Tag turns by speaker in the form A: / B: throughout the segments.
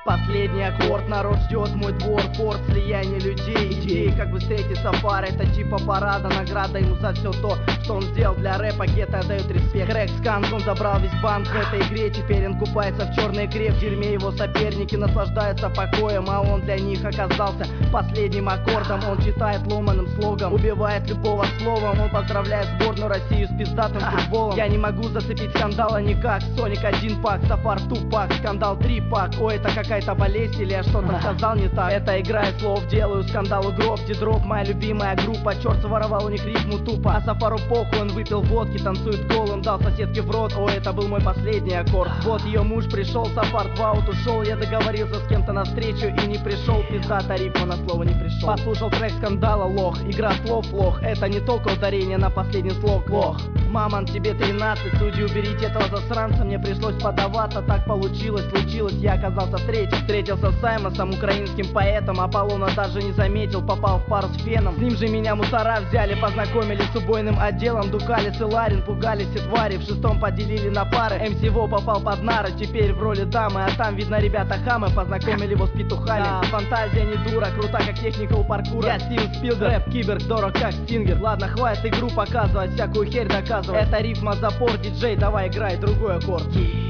A: Последний аккорд, народ ждет мой двор, порт, слияние людей, идей, как бы встретить Сафар, это типа парада, награда ему за все то, что он сделал для рэпа, гетто отдают респект. Крэк Сканк, он забрал весь банк в этой игре, теперь он купается в черной икре, в дерьме его соперники наслаждаются покоем, а он для них оказался последним аккордом. Он читает ломаным слогом, убивает любого словом, он поздравляет сборную Россию с пиздатым футболом. Я не могу зацепить скандала никак, Соник 1 пак, Сафар 2 пак, скандал 3 пак, ой, это какая-то болезнь или я что-то сказал не так. Это игра из слов, делаю скандал гроб, дидроп, моя любимая группа, черт своровал у них рифму тупо, а Сафару похуй, он выпил водки, танцует голым, дал соседке в рот, о, это был мой последний аккорд. Вот ее муж пришел, Сафар 2 вот ушел, я договорился с кем-то на встречу и не пришел, пиздата рифма на слово не пришел. Послушал трек скандала, лох, игра слов, лох, это не только ударение на последний слог, лох. Маман, тебе 13, судьи, уберите этого засранца, мне пришлось подаваться, так получилось, случилось, я оказался третьим. Встретился с Саймосом, украинским поэтом, Аполлона даже не заметил, попал в пару с Феном. С ним же меня мусора взяли, познакомили с убойным отделом, Дукалис и Ларин, пугались все твари, в шестом поделили на пары, МС Во попал под нары, теперь в роли дамы, а там видно ребята хамы, познакомили его с петухами. Да, фантазия не дура, крута как техника у паркура, я Стивен Спилберг, рэп киберг, дорог как Стингер. Ладно, хватит игру показывать, всякую херь доказывать, это рифма запор, диджей, давай играй другой аккорд.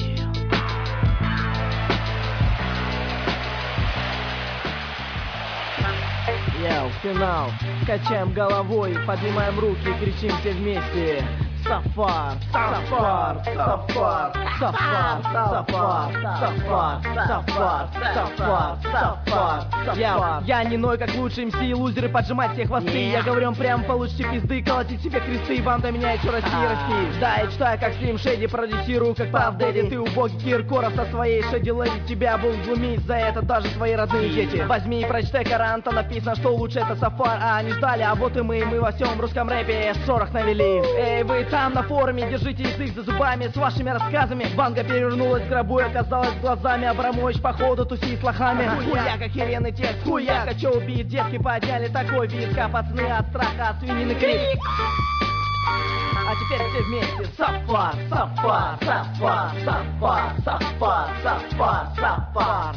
A: Йоу, финал, качаем головой, поднимаем руки и кричим все вместе. Сафар, Сафар, Сафар, Сафар, Сафар, Сафар, Сафар, Сафар, Сафар. Я не ной, как лучшие МС и лузеры, поджимать все хвосты. Я говорю вам прям, получите пизды, колотить себе кресты. Вам до меня еще расти и расти. Да, я читаю, как Слим Шеди, продюсирую, как Пав Дэдди. Ты убогий Киркоров со своей Шеди Леди. Тебя будут глумить за это даже твои родные дети. Возьми и прочитай Коран, там написано, что лучше это Сафар. А они ждали, а вот и мы во всем русском рэпе шорох навели. Эй, вы там на форуме, держите язык за зубами с вашими рассказами. Банга перевернулась в гробу и оказалась с глазами. Абрамович походу тусит с лохами. Хуя, как Елены текст, хуя, хочу убить. Детки подняли такой вид, пацаны от страха, свинины крик. А теперь все вместе. Сафар, Сафар, Сафар, Сафар, Сафар, Сафар, Сафар.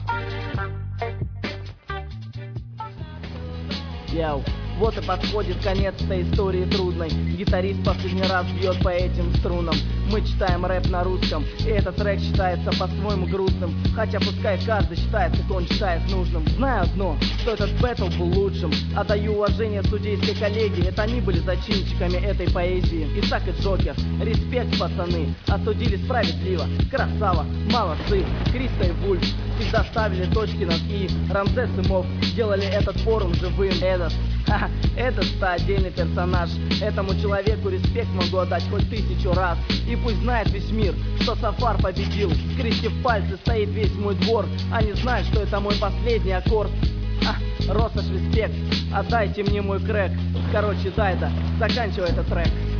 A: Йоу. Вот и подходит конец этой истории трудной. Гитарист последний раз бьет по этим струнам. Мы читаем рэп на русском, и этот трек считается по-своему грустным. Хотя пускай каждый считает, как он считает нужным. Знаю одно, что этот бэтл был лучшим. Отдаю уважение судейской коллегии, это они были зачинщиками этой поэзии. Исаак и Джокер, респект, пацаны, осудили справедливо. Красава, молодцы. Криста и Вульф всегда ставили точки над «и». Рамзес и Мов сделали этот форум живым. Этот-то отдельный персонаж. Этому человеку респект могу отдать хоть 1000 раз. И пусть знает весь мир, что Сафар победил. Скрестив пальцы, стоит весь мой двор. Они знают, что это мой последний аккорд. Россош, респект, отдайте мне мой крэк. Короче, Дайда, заканчивай этот трек.